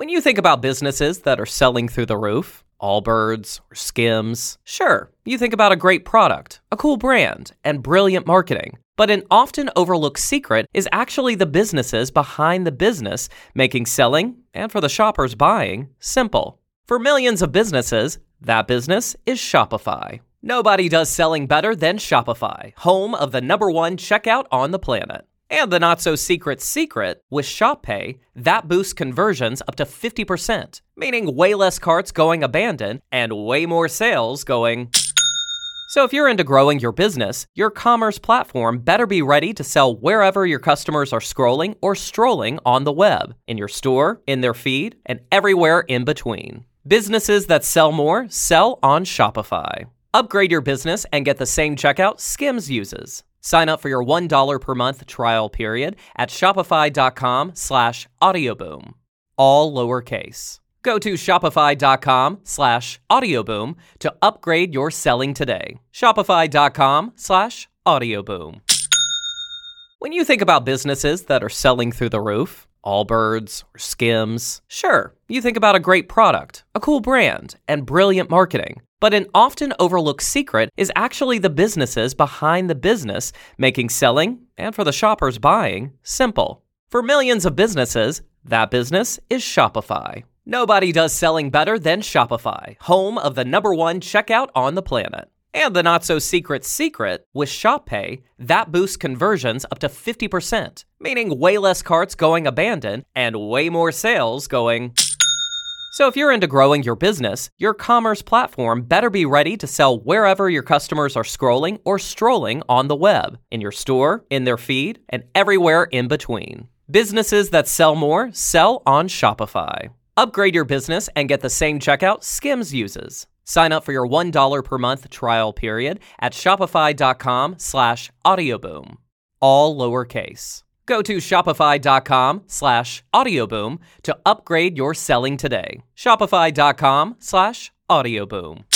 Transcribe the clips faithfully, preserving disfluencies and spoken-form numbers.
When you think about businesses that are selling through the roof, Allbirds or Skims, sure, you think about a great product, a cool brand, and brilliant marketing. But an often overlooked secret is actually the businesses behind the business, making selling, and for the shoppers buying, simple. For millions of businesses, that business is Shopify. Nobody does selling better than Shopify, home of the number one checkout on the planet. And the not-so-secret secret, with Shop Pay, that boosts conversions up to fifty percent, meaning way less carts going abandoned and way more sales going. So if you're into growing your business, your commerce platform better be ready to sell wherever your customers are scrolling or strolling on the web, in your store, in their feed, and everywhere in between. Businesses that sell more sell on Shopify. Upgrade your business and get the same checkout Skims uses. Sign up for your one dollar per month trial period at shopify.com slash audioboom. All lowercase. Go to shopify.com slash audioboom to upgrade your selling today. Shopify.com slash audioboom. When you think about businesses that are selling through the roof, Allbirds or Skims, sure, you think about a great product, a cool brand, and brilliant marketing. But an often overlooked secret is actually the businesses behind the business, making selling, and for the shoppers buying, simple. For millions of businesses, that business is Shopify. Nobody does selling better than Shopify, home of the number one checkout on the planet. And the not-so-secret secret, with Shop Pay, that boosts conversions up to fifty percent, meaning way less carts going abandoned and way more sales going. So if you're into growing your business, your commerce platform better be ready to sell wherever your customers are scrolling or strolling on the web, in your store, in their feed, and everywhere in between. Businesses that sell more sell on Shopify. Upgrade your business and get the same checkout Skims uses. Sign up for your one dollar per month trial period at shopify.com slash audioboom. All lowercase. Go to shopify.com slash audioboom to upgrade your selling today. Shopify.com slash audioboom.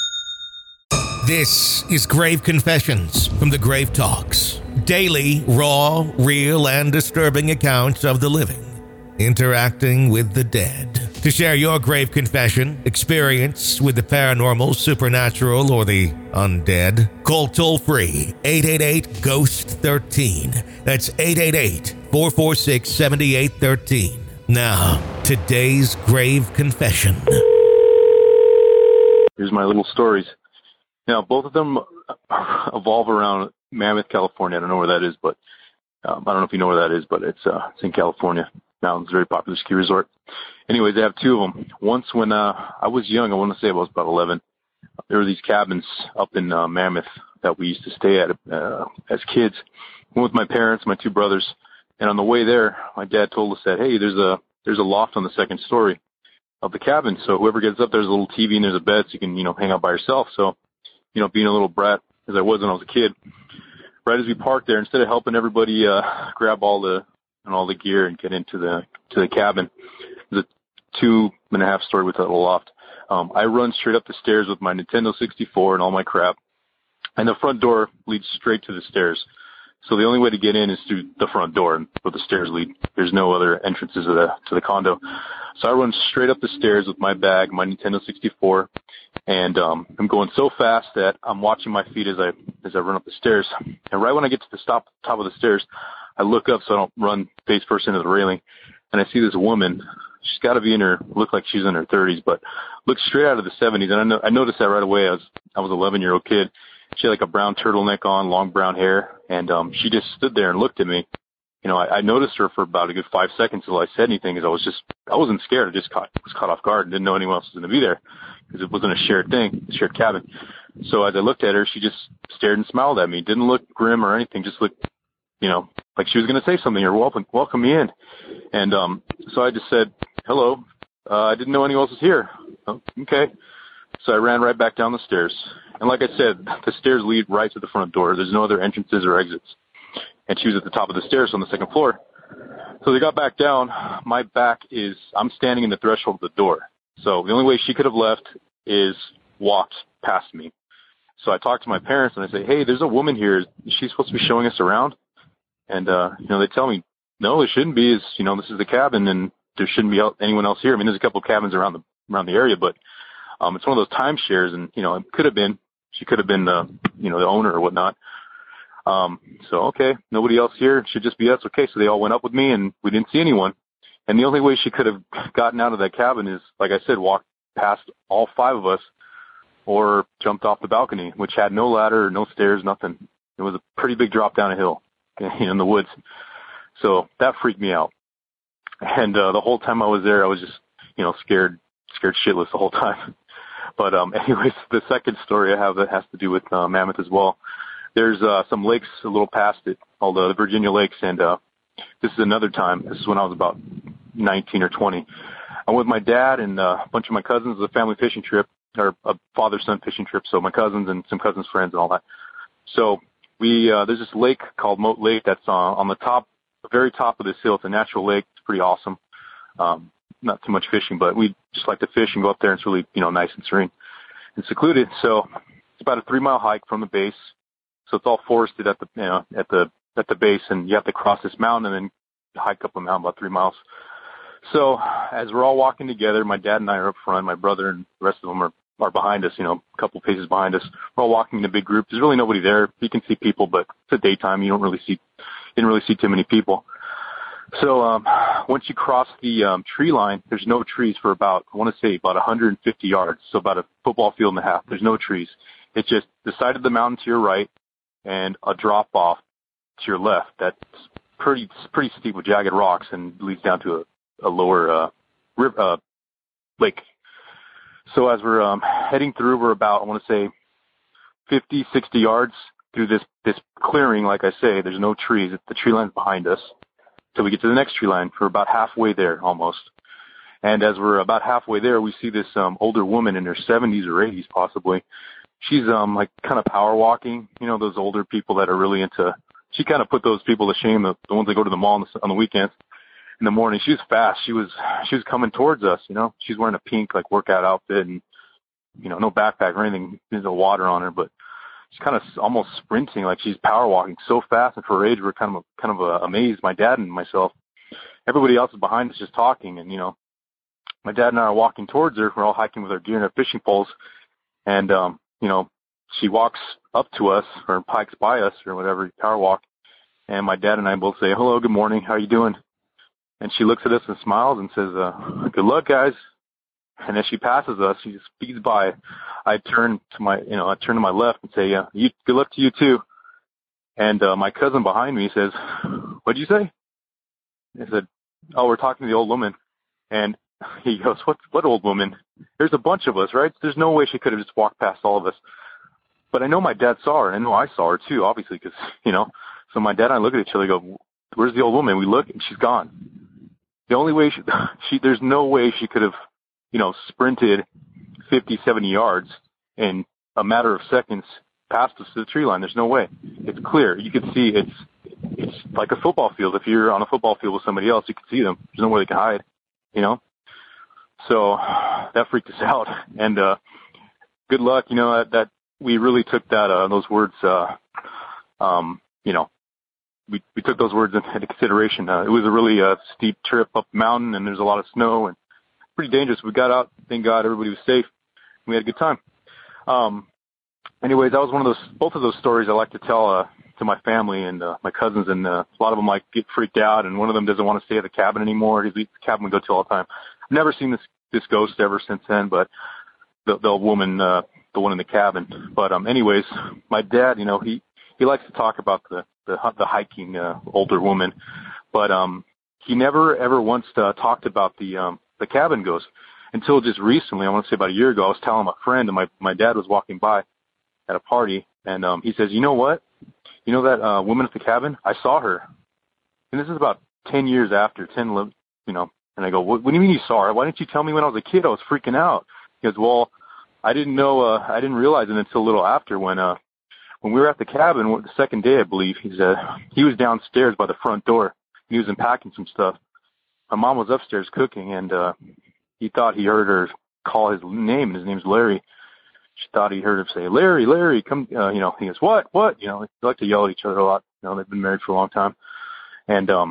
This is Grave Confessions from the Grave Talks. Daily, raw, real, and disturbing accounts of the living interacting with the dead. To share your grave confession, experience with the paranormal, supernatural, or the undead, call toll-free eight eight eight, ghost one three. That's eight eight eight, four four six, seven eight one three. Now, today's grave confession. Here's my little stories. Now, both of them evolve around Mammoth, California. I don't know where that is, but um, I don't know if you know where that is, but it's, uh, it's in California. Mountains, very popular ski resort. Anyways, I have two of them. Once when uh, I was young, I want to say I was about eleven, there were these cabins up in uh, Mammoth that we used to stay at uh, as kids. Went with my parents, my two brothers, and on the way there, my dad told us that, hey, there's a there's a loft on the second story of the cabin. So whoever gets up, there's a little T V and there's a bed, so you can, you know, hang out by yourself. So, you know, being a little brat as I was when I was a kid, right as we parked there, instead of helping everybody uh, grab all the and all the gear and get into the to the cabin, there's a two and a half story with a little loft. Um, I run straight up the stairs with my Nintendo sixty-four and all my crap, and the front door leads straight to the stairs. So the only way to get in is through the front door, and where the stairs lead. There's no other entrances to the to the condo. So I run straight up the stairs with my bag, my Nintendo sixty-four, and um, I'm going so fast that I'm watching my feet as I as I run up the stairs. And right when I get to the stop, top of the stairs, I look up so I don't run face first into the railing, and I see this woman. She's got to be in her, look like she's in her thirties, but looks straight out of the seventies. And I know, I noticed that right away. I was, I was an eleven year old kid. She had like a brown turtleneck on, long brown hair. And, um, she just stood there and looked at me. You know, I, I noticed her for about a good five seconds until I said anything, because I was just, I wasn't scared. I just caught, was caught off guard and didn't know anyone else was going to be there, because it wasn't a shared thing, a shared cabin. So as I looked at her, she just stared and smiled at me. Didn't look grim or anything, just looked, you know, like she was going to say something or welcome, welcome me in. And, um, so I just said, hello. Uh, I didn't know anyone else was here. Oh, okay. So I ran right back down the stairs. And like I said, the stairs lead right to the front door. There's no other entrances or exits. And she was at the top of the stairs on the second floor. So they got back down. My back is, I'm standing in the threshold of the door. So the only way she could have left is walked past me. So I talked to my parents and I say, hey, there's a woman here. Is she supposed to be showing us around? And, uh, you know, they tell me, no, it shouldn't be. Is, you know, this is the cabin and there shouldn't be anyone else here. I mean, there's a couple of cabins around the around the area, but um, it's one of those timeshares, and you know, it could have been she could have been the you know the owner or whatnot. Um, so okay, nobody else here. It should just be us. Okay, so they all went up with me, and we didn't see anyone. And the only way she could have gotten out of that cabin is, like I said, walked past all five of us, or jumped off the balcony, which had no ladder, no stairs, nothing. It was a pretty big drop down a hill in the woods. So that freaked me out. And uh, the whole time I was there, I was just, you know, scared, scared shitless the whole time. But um, anyways, the second story I have that has to do with uh, Mammoth as well. There's uh, some lakes a little past it, called uh, the Virginia Lakes, and uh, this is another time. This is when I was about nineteen or twenty. I'm with my dad and uh, a bunch of my cousins. It was a family fishing trip, or a father-son fishing trip, so my cousins and some cousins' friends and all that. So we uh, there's this lake called Moat Lake that's uh, on the top, the very top of this hill. It's a natural lake. It's pretty awesome. Um, not too much fishing, but we just like to fish and go up there. And it's really, you know, nice and serene and secluded. So it's about a three-mile hike from the base. So it's all forested at the, you know, at the, at the base, and you have to cross this mountain and then hike up a mountain about three miles. So as we're all walking together, my dad and I are up front, my brother and the rest of them are, are behind us, you know, a couple paces behind us. We're all walking in a big group. There's really nobody there. You can see people, but it's a daytime. You don't really see, you didn't really see too many people. So, um, once you cross the, um, tree line, there's no trees for about, I want to say about one hundred fifty yards. So about a football field and a half. There's no trees. It's just the side of the mountain to your right and a drop off to your left. That's pretty, pretty steep with jagged rocks and leads down to a, a lower, uh, river, uh, lake. So as we're, um, heading through, we're about, I want to say fifty, sixty yards through this, this clearing. Like I say, there's no trees. The tree line's behind us. Till we get to the next tree line. We're about halfway there almost. And as we're about halfway there, we see this um older woman in her seventies or eighties possibly. She's um like kind of power walking, you know, those older people that are really into, she kind of put those people to shame, the, the ones that go to the mall on the, on the weekends. In the morning, she was fast. She was she was coming towards us, you know. She's wearing a pink like workout outfit and, you know, no backpack or anything. There's no water on her, but she's kind of almost sprinting, like she's power walking so fast. And for her age, we're kind of kind of uh, amazed, my dad and myself. Everybody else is behind us just talking. And, you know, my dad and I are walking towards her. We're all hiking with our gear and our fishing poles. And, um, you know, she walks up to us or hikes by us or whatever, power walk. And my dad and I both say, hello, good morning. How are you doing? And she looks at us and smiles and says, uh, good luck, guys. And as she passes us, she just speeds by. I turn to my, you know, I turn to my left and say, yeah, you, good luck to you too. And uh, my cousin behind me says, what'd you say? I said, oh, we're talking to the old woman. And he goes, what, what old woman? There's a bunch of us, right? There's no way she could have just walked past all of us. But I know my dad saw her, and I know I saw her too, obviously, because, you know. So my dad and I look at each other and go, where's the old woman? We look, and she's gone. The only way she, she there's no way she could have, you know, sprinted fifty, seventy yards in a matter of seconds past us to the tree line. There's no way. It's clear. You can see it's, it's like a football field. If you're on a football field with somebody else, you can see them. There's nowhere they can hide, you know? So that freaked us out. And, uh, good luck, you know, that, that we really took that, uh, those words, uh, um, you know, we, we took those words into consideration. Uh, it was a really, uh, steep trip up the mountain, and there's a lot of snow and pretty dangerous. We got out. Thank God everybody was safe. We had a good time. Um, anyways, that was one of those, both of those stories I like to tell, uh, to my family and, uh, my cousins, and, uh, a lot of them like get freaked out, and one of them doesn't want to stay at the cabin anymore. He's the cabin we go to all the time. I've never seen this, this ghost ever since then, but the, the old woman, uh, the one in the cabin. But, um, anyways, my dad, you know, he, he likes to talk about the, the, the hiking, uh, older woman, but, um, he never ever once, uh, talked about the, um, the cabin ghost until just recently. I want to say about a year ago, I was telling my friend, and my, my dad was walking by at a party, and, um, he says, you know what? You know that, uh, woman at the cabin? I saw her. And this is about ten years after, ten, you know, and I go, what, what do you mean you saw her? Why didn't you tell me when I was a kid? I was freaking out. He goes, well, I didn't know, uh, I didn't realize it until a little after when, uh, when we were at the cabin, the second day, I believe, he said, he was downstairs by the front door. He was unpacking some stuff. My mom was upstairs cooking, and, uh, he thought he heard her call his name, and his name's Larry. She thought he heard her say, Larry, Larry, come, uh, you know, he goes, what, what? You know, they like to yell at each other a lot. You know, they've been married for a long time. And, um,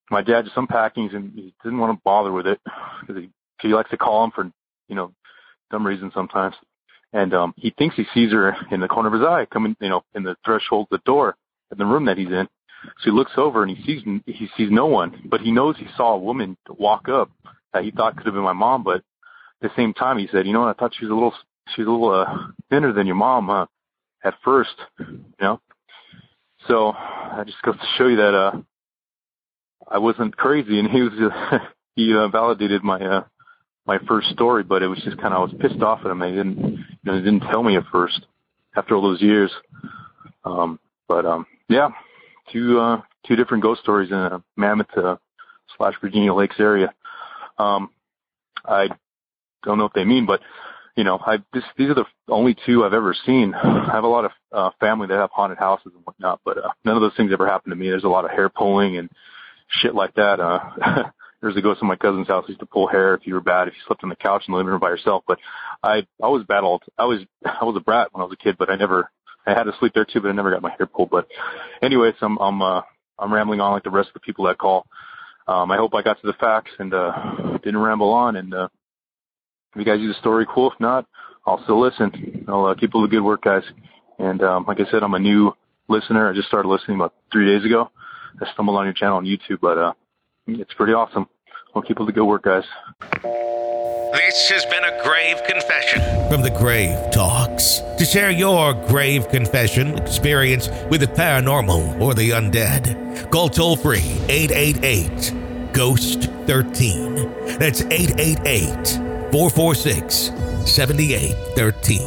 my dad just unpacking, and he didn't want to bother with it because he, he likes to call him for, you know, dumb reasons sometimes. And um, he thinks he sees her in the corner of his eye coming, you know, in the threshold of the door in the room that he's in. So he looks over and he sees he sees no one, but he knows he saw a woman walk up that he thought could have been my mom. But at the same time, he said, you know, I thought she was a little she was a little uh, thinner than your mom uh, at first, you know. So that just goes to show you that uh, I wasn't crazy, and he was uh, he uh, validated my uh, my first story. But it was just kind of I was pissed off at him. They didn't you know they didn't tell me at first after all those years. Um, but um, yeah. Two uh, two different ghost stories in a Mammoth uh, slash Virginia Lakes area. Um, I don't know what they mean, but you know, I this, these are the only two I've ever seen. I have a lot of uh, family that have haunted houses and whatnot, but uh, none of those things ever happened to me. There's a lot of hair pulling and shit like that. Uh, there's a ghost in my cousin's house. He used to pull hair if you were bad, if you slept on the couch in the living room by yourself. But I I was bad all. I was I was a brat when I was a kid, but I never. I had to sleep there too, but I never got my hair pulled. But anyways, I'm I'm uh, I'm rambling on like the rest of the people that call. Um, I hope I got to the facts and uh, didn't ramble on. And uh, if you guys use the story, cool. If not, I'll still listen. I'll uh, keep up the good work, guys. And um, like I said, I'm a new listener. I just started listening about three days ago. I stumbled on your channel on YouTube, but uh, it's pretty awesome. I'll keep up the good work, guys. This has been a grave confession from the Grave Talks. To share your grave confession experience with the paranormal or the undead, call toll-free eight eight eight, ghost thirteen. That's eight eight eight, four four six, seven eight one three.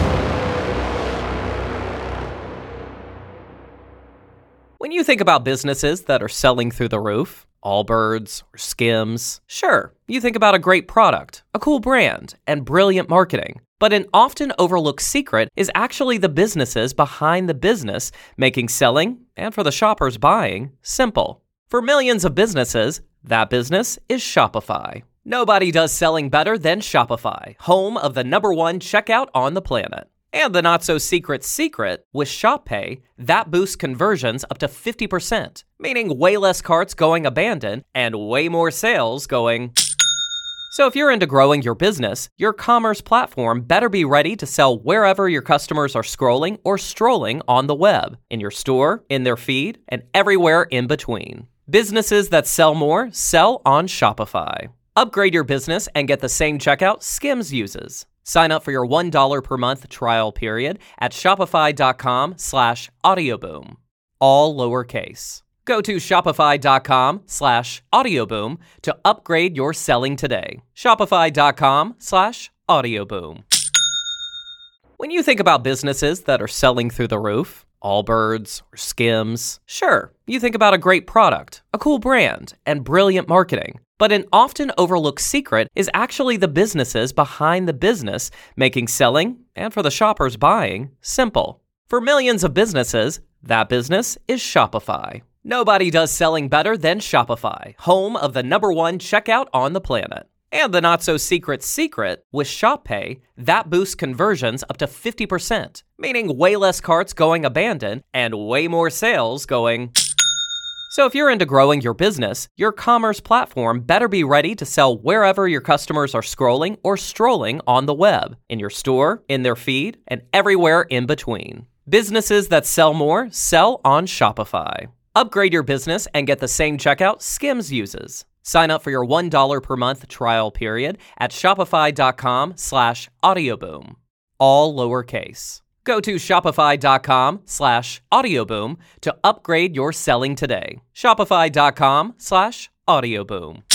When you think about businesses that are selling through the roof, Allbirds or Skims, sure, you think about a great product, a cool brand, and brilliant marketing. But an often overlooked secret is actually the businesses behind the business, making selling, and for the shoppers buying, simple. For millions of businesses, that business is Shopify. Nobody does selling better than Shopify, home of the number one checkout on the planet. And the not-so-secret secret, with Shop Pay, that boosts conversions up to fifty percent, meaning way less carts going abandoned and way more sales going... So if you're into growing your business, your commerce platform better be ready to sell wherever your customers are scrolling or strolling on the web, in your store, in their feed, and everywhere in between. Businesses that sell more sell on Shopify. Upgrade your business and get the same checkout Skims uses. Sign up for your one dollar per month trial period at shopify.com slash audioboom. All lowercase. Go to shopify.com slash audioboom to upgrade your selling today. Shopify.com slash audioboom. When you think about businesses that are selling through the roof, Allbirds or Skims, sure, you think about a great product, a cool brand, and brilliant marketing. But an often overlooked secret is actually the businesses behind the business, making selling, and for the shoppers buying, simple. For millions of businesses, that business is Shopify. Nobody does selling better than Shopify, home of the number one checkout on the planet. And the not-so-secret secret, with Shop Pay, that boosts conversions up to fifty percent, meaning way less carts going abandoned and way more sales going... So if you're into growing your business, your commerce platform better be ready to sell wherever your customers are scrolling or strolling on the web, in your store, in their feed, and everywhere in between. Businesses that sell more sell on Shopify. Upgrade your business and get the same checkout Skims uses. Sign up for your one dollar per month trial period at shopify.com slash audioboom. All lowercase. Go to shopify.com slash audioboom to upgrade your selling today. Shopify.com slash audioboom.